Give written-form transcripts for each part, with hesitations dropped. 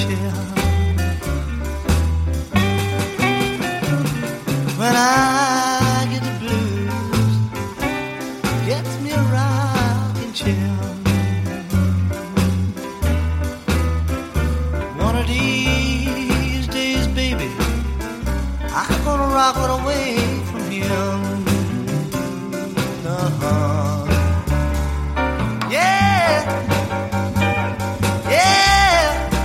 chair. When I get the blues, gets me a rocking chair. One of these days, baby, I'm gonna rock it away from him. Yeah, yeah,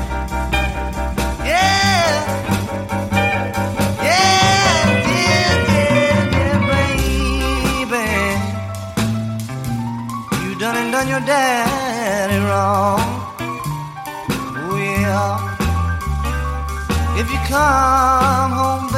yeah, yeah, baby. You done your daddy wrong. Oh yeah. If you come home,